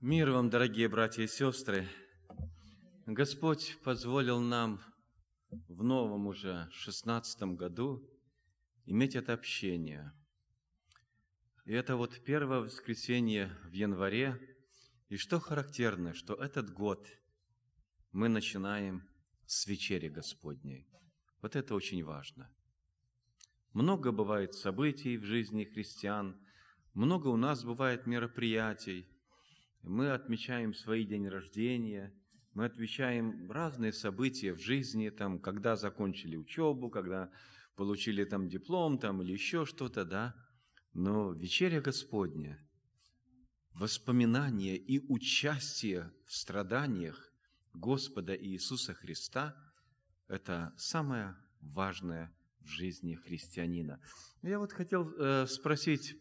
Мир вам, дорогие братья и сестры! Господь позволил нам в новом уже 16-м году иметь это общение. И это вот первое воскресенье в январе. И что характерно, что этот год мы начинаем с вечери Господней. Вот это очень важно. Много бывает событий в жизни христиан, много у нас бывает мероприятий. Мы отмечаем свои дни рождения, мы отмечаем разные события в жизни, там, когда закончили учебу, когда получили там диплом там, или еще что-то, да. Но вечеря Господня, воспоминание и участие в страданиях Господа Иисуса Христа – это самое важное в жизни христианина. Я вот хотел спросить,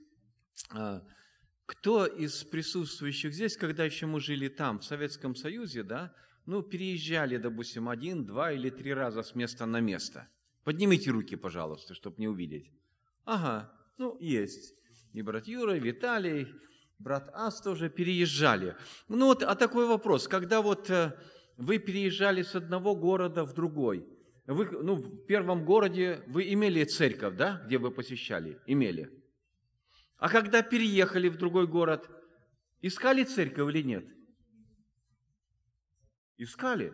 кто из присутствующих здесь, когда еще мы жили там, в Советском Союзе, да, переезжали, допустим, 1, 2 или 3 раза с места на место? Поднимите руки, пожалуйста, чтобы не увидеть. Ага, есть. И брат Юра, и Виталий, брат Ас тоже переезжали. А такой вопрос, когда вот вы переезжали с одного города в другой, вы, в первом городе вы имели церковь, да, где вы посещали? Имели. А когда переехали в другой город, искали церковь или нет? Искали.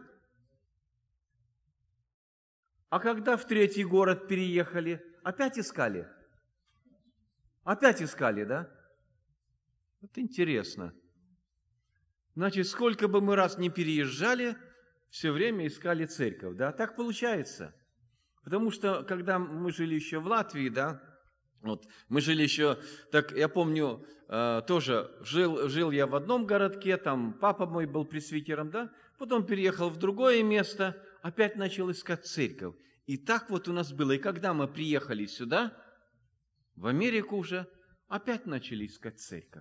А когда в третий город переехали, опять искали? Опять искали, да? Вот интересно. Значит, сколько бы мы раз ни переезжали, все время искали церковь, да? Так получается. Потому что, когда мы жили еще в Латвии, да, мы жили еще, так я помню, тоже жил я в одном городке, там папа мой был пресвитером, да, потом переехал в другое место, опять начал искать церковь. И так вот у нас было. И когда мы приехали сюда, в Америку уже, опять начали искать церковь.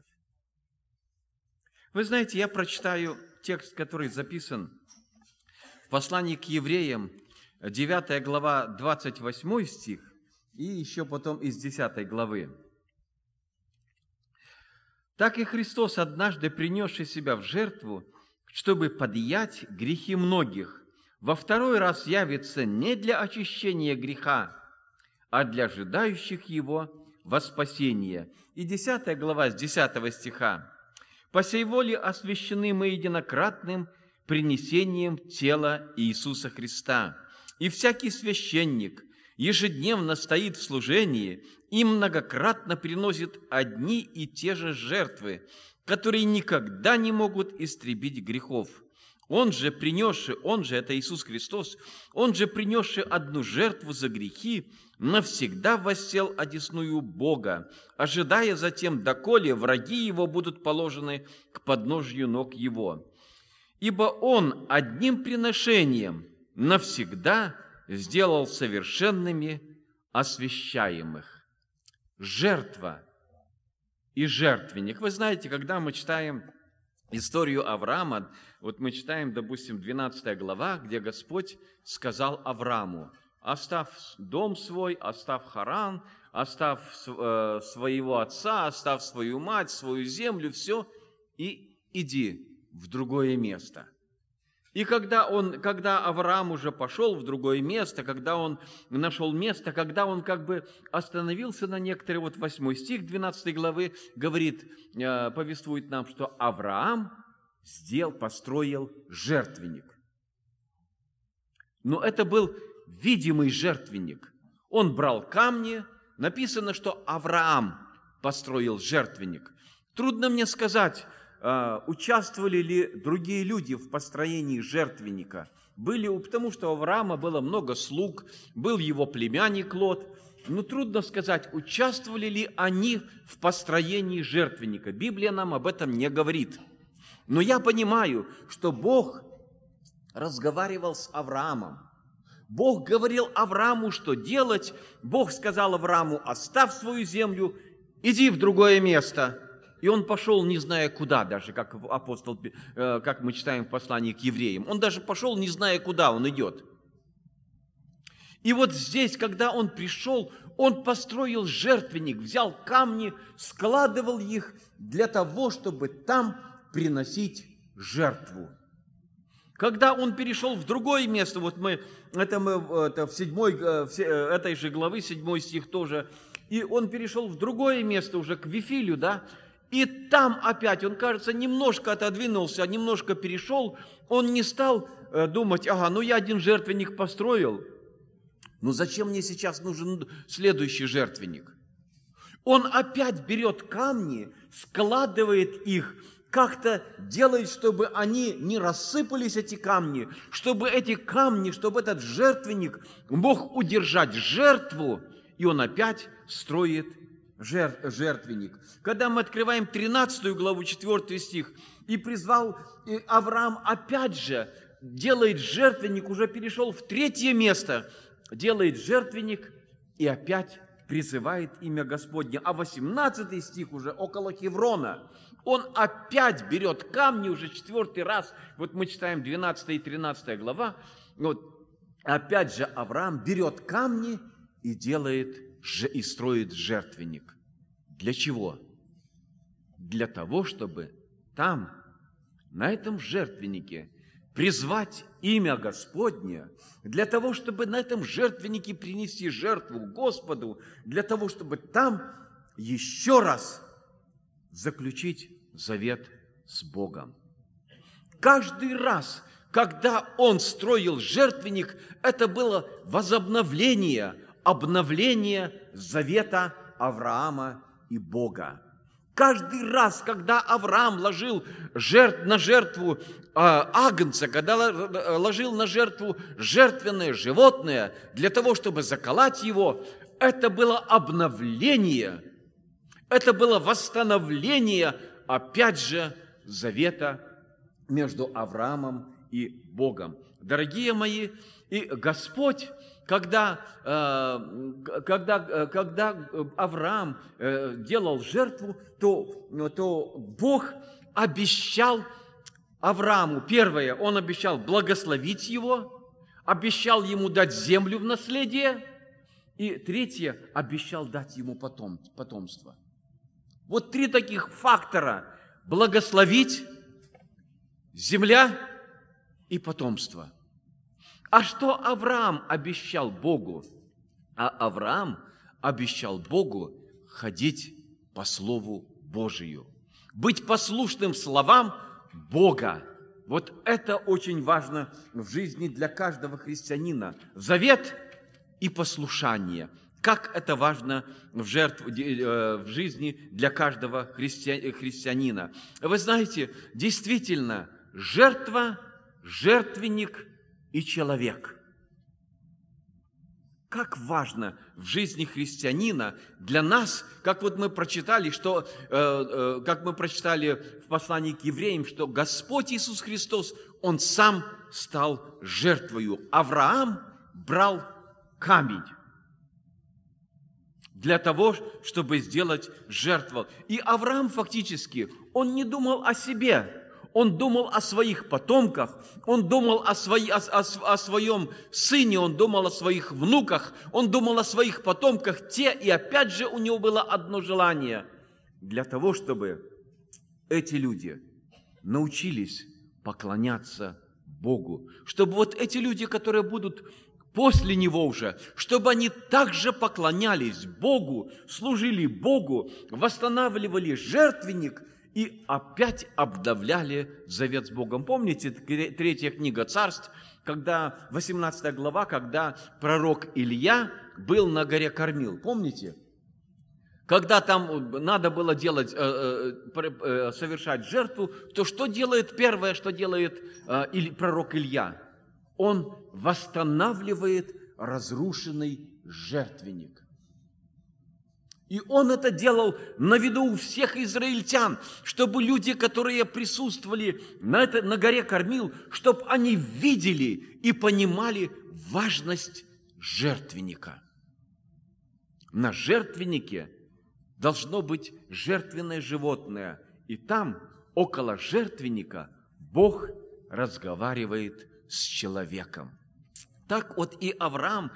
Вы знаете, я прочитаю текст, который записан в послании к евреям, 9 глава, 28 стих, и еще потом из 10 главы. «Так и Христос, однажды принесший себя в жертву, чтобы подъять грехи многих, во второй раз явится не для очищения греха, а для ожидающих Его во спасение». И 10 глава с 10 стиха. «По сей воле освящены мы единократным принесением тела Иисуса Христа, и всякий священник ежедневно стоит в служении и многократно приносит одни и те же жертвы, которые никогда не могут истребить грехов. Он же, это Иисус Христос, Он же, принесший одну жертву за грехи, навсегда воссел одесную Бога, ожидая затем, доколе враги Его будут положены к подножью ног Его. Ибо Он одним приношением навсегда сделал совершенными освящаемых». Жертва и жертвенник. Вы знаете, когда мы читаем историю Авраама, вот мы читаем, допустим, 12 глава, где Господь сказал Аврааму: «Оставь дом свой, оставь Харан, оставь своего отца, оставь свою мать, свою землю, все, и иди в другое место». И когда Авраам уже пошел в другое место, когда он нашел место, когда он как бы остановился на некоторые, 8 стих 12 главы говорит, повествует нам, что Авраам построил жертвенник. Но это был видимый жертвенник. Он брал камни, написано, что Авраам построил жертвенник. Трудно мне сказать, участвовали ли другие люди в построении жертвенника. Потому что у Авраама было много слуг, был его племянник Лот. Но трудно сказать, участвовали ли они в построении жертвенника. Библия нам об этом не говорит. Но я понимаю, что Бог разговаривал с Авраамом. Бог говорил Аврааму, что делать. Бог сказал Аврааму: «Оставь свою землю, иди в другое место». И он пошел, не зная куда, даже как как мы читаем в послании к евреям. Он даже пошел, не зная, куда он идет. И вот здесь, когда он пришел, он построил жертвенник, взял камни, складывал их для того, чтобы там приносить жертву. Когда он перешел в другое место, вот это в 7, этой же главы, 7 стих тоже, и он перешел в другое место уже, к Вифилю, да, и там опять, он, кажется, немножко отодвинулся, немножко перешел, он не стал думать, я один жертвенник построил, зачем мне сейчас нужен следующий жертвенник? Он опять берет камни, складывает их, как-то делает, чтобы они не рассыпались, эти камни, чтобы этот жертвенник мог удержать жертву, и он опять строит жертвенник. Когда мы открываем 13 главу, 4 стих, и призвал Авраам, опять же, делает жертвенник, уже перешел в 3 место, делает жертвенник и опять призывает имя Господне. А 18 стих уже около Хеврона, он опять берет камни, уже 4 раз, вот мы читаем 12 и 13 глава, опять же Авраам берет камни и строит жертвенник. Для чего? Для того, чтобы там, на этом жертвеннике, призвать имя Господне, для того, чтобы на этом жертвеннике принести жертву Господу, для того, чтобы там еще раз заключить завет с Богом. Каждый раз, когда он строил жертвенник, это было возобновление, обновление завета Авраама и Бога. Каждый раз, когда Авраам ложил на жертву агнца, когда ложил на жертву жертвенное животное для того, чтобы заколоть его, это было обновление, это было восстановление, опять же, завета между Авраамом и Богом. Дорогие мои, и Господь, когда Авраам делал жертву, то Бог обещал Аврааму, первое, он обещал благословить его, обещал ему дать землю в наследие, и третье, обещал дать ему потомство. Вот 3 таких фактора: благословить, земля и потомство. А что Авраам обещал Богу? А Авраам обещал Богу ходить по Слову Божию, быть послушным словам Бога. Вот это очень важно в жизни для каждого христианина. Завет и послушание. Как это важно в жизни для каждого христианина. Вы знаете, действительно, жертва, жертвенник и человек. Как важно в жизни христианина для нас, как вот мы прочитали, как мы прочитали в послании к евреям, что Господь Иисус Христос, Он сам стал жертвою. Авраам брал камень для того, чтобы сделать жертву. И Авраам фактически, он не думал о себе, он думал о своих потомках, он думал о своем сыне, он думал о своих внуках, он думал о своих потомках, и опять же у него было одно желание, для того, чтобы эти люди научились поклоняться Богу, чтобы вот эти люди, которые будут после него уже, чтобы они также поклонялись Богу, служили Богу, восстанавливали жертвенник и опять обновляли завет с Богом. Помните, 3 книга Царств, 18 глава, когда пророк Илья был на горе Кормил. Помните? Когда там надо было совершать жертву, то что делает первое, что делает пророк Илья? Он восстанавливает разрушенный жертвенник. И он это делал на виду у всех израильтян, чтобы люди, которые присутствовали на горе Кормил, чтобы они видели и понимали важность жертвенника. На жертвеннике должно быть жертвенное животное, и там, около жертвенника, Бог разговаривает с человеком. Так вот и Авраам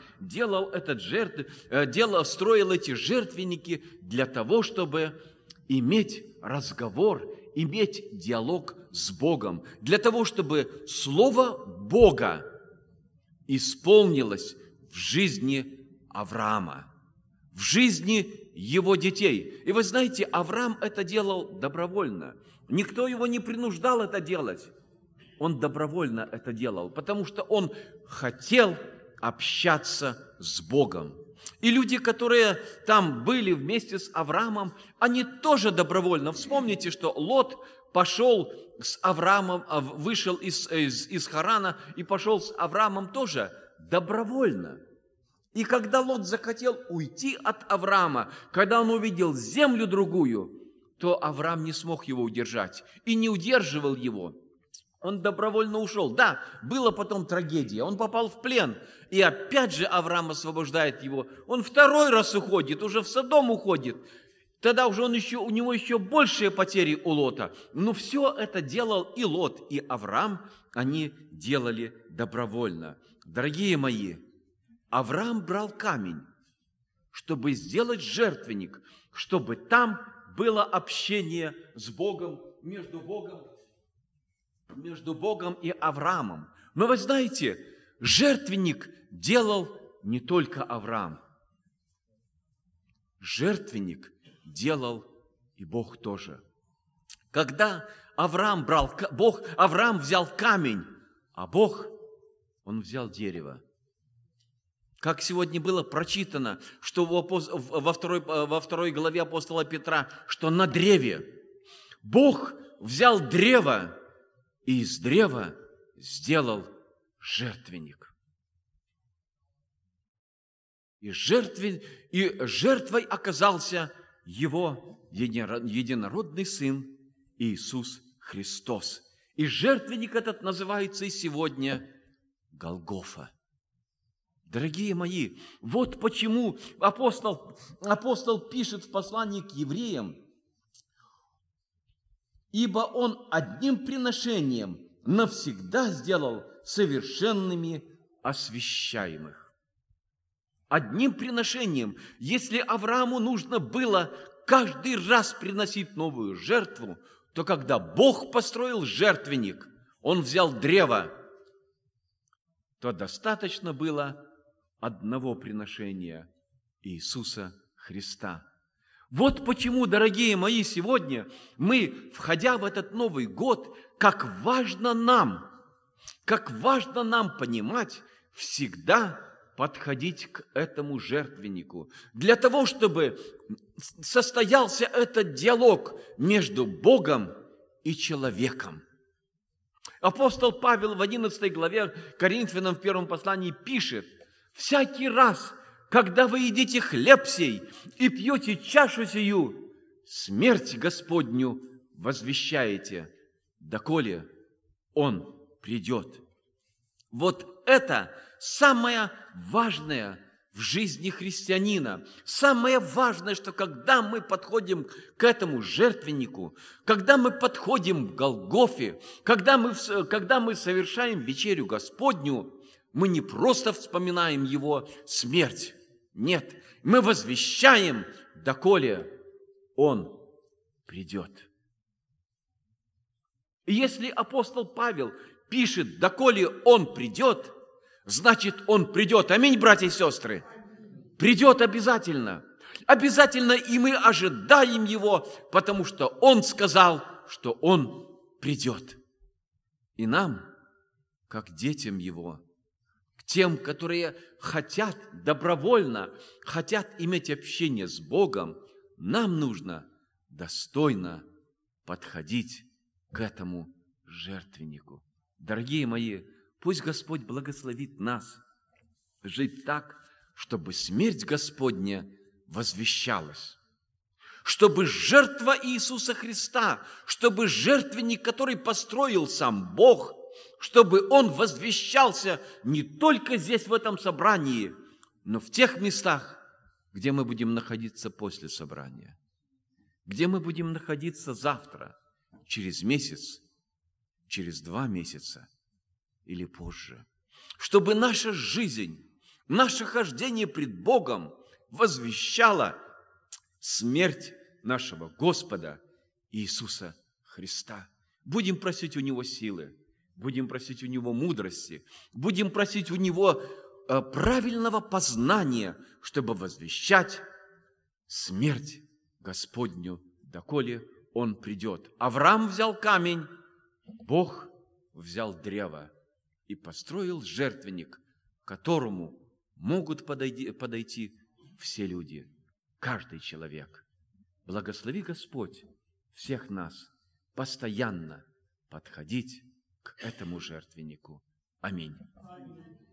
строил эти жертвенники для того, чтобы иметь разговор, иметь диалог с Богом, для того, чтобы Слово Бога исполнилось в жизни Авраама, в жизни его детей. И вы знаете, Авраам это делал добровольно. Никто его не принуждал это делать. Он добровольно это делал, потому что он хотел общаться с Богом. И люди, которые там были вместе с Авраамом, они тоже добровольно. Вспомните, что Лот пошел с Авраамом, вышел из Харана и пошел с Авраамом тоже добровольно. И когда Лот захотел уйти от Авраама, когда он увидел землю другую, то Авраам не смог его удержать и не удерживал его. Он добровольно ушел. Да, была потом трагедия. Он попал в плен. И опять же Авраам освобождает его. Он второй раз уходит, уже в Содом уходит. Тогда уже у него еще большие потери у Лота. Но все это делал и Лот, и Авраам, они делали добровольно. Дорогие мои, Авраам брал камень, чтобы сделать жертвенник, чтобы там было общение с Богом, между Богом и Авраамом. Но вы знаете, жертвенник делал не только Авраам. Жертвенник делал и Бог тоже. Когда Авраам взял камень, а Бог, он взял дерево. Как сегодня было прочитано, что во второй главе апостола Петра, что на древе Бог взял древо и из древа сделал жертвенник. И жертвой оказался его единородный Сын Иисус Христос. И жертвенник этот называется и сегодня Голгофа. Дорогие мои, вот почему апостол пишет в послании к евреям: «Ибо Он одним приношением навсегда сделал совершенными освящаемых». Одним приношением. Если Аврааму нужно было каждый раз приносить новую жертву, то когда Бог построил жертвенник, Он взял древо, то достаточно было одного приношения Иисуса Христа. Вот почему, дорогие мои, сегодня мы, входя в этот Новый год, как важно нам понимать, всегда подходить к этому жертвеннику, для того, чтобы состоялся этот диалог между Богом и человеком. Апостол Павел в 11 главе Коринфянам в первом послании пишет: «Всякий раз, когда вы едите хлеб сей и пьете чашу сию, смерть Господню возвещаете, доколе Он придет». Вот это самое важное в жизни христианина. Самое важное, что когда мы подходим к этому жертвеннику, когда мы подходим к Голгофе, когда мы совершаем вечерю Господню, мы не просто вспоминаем Его смерть. Нет, мы возвещаем, доколе Он придет. И если апостол Павел пишет, доколе Он придет, значит, Он придет. Аминь, братья и сестры. Придет обязательно. Обязательно, и мы ожидаем Его, потому что Он сказал, что Он придет. И нам, как детям Его, к тем, которые добровольно хотят иметь общение с Богом, нам нужно достойно подходить к этому жертвеннику. Дорогие мои, пусть Господь благословит нас жить так, чтобы смерть Господня возвещалась, чтобы жертва Иисуса Христа, чтобы жертвенник, который построил сам Бог, чтобы он возвещался не только здесь, в этом собрании, но в тех местах, где мы будем находиться после собрания, где мы будем находиться завтра, через месяц, через 2 месяца или позже. Чтобы наша жизнь, наше хождение пред Богом возвещало смерть нашего Господа Иисуса Христа. Христа. Будем просить у Него силы, будем просить у Него мудрости, будем просить у Него правильного познания, чтобы возвещать смерть Господню, доколе Он придет. Авраам взял камень, Бог взял древо и построил жертвенник, к которому могут подойти все люди, каждый человек. Благослови Господь всех нас постоянно подходить к этому жертвеннику. Аминь.